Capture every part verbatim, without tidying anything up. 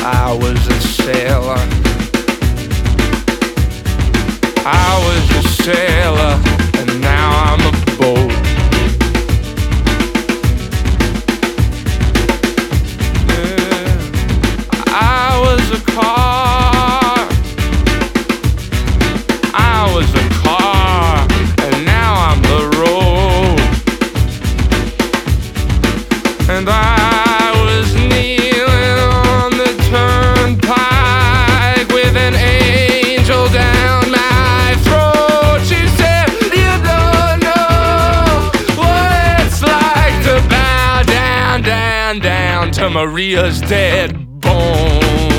I was a sailor. I was a sailor, and now I'm a boat. Yeah. I was a car. I was a car, and now I'm the road. And I was kneeling on the turnpike with an angel down my throat. She said, you don't know what it's like to bow down, down, down to Maria's dead bones.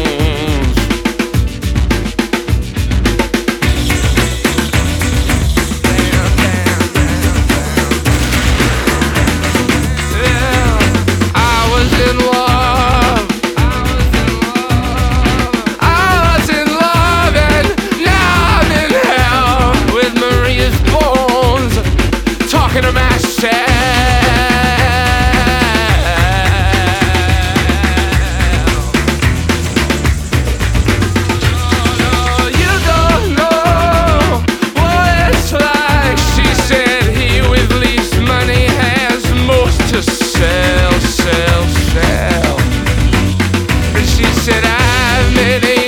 Talking to myself. Oh, you don't know what it's like. She said he with least money has most to sell, sell, sell. And she said I've made a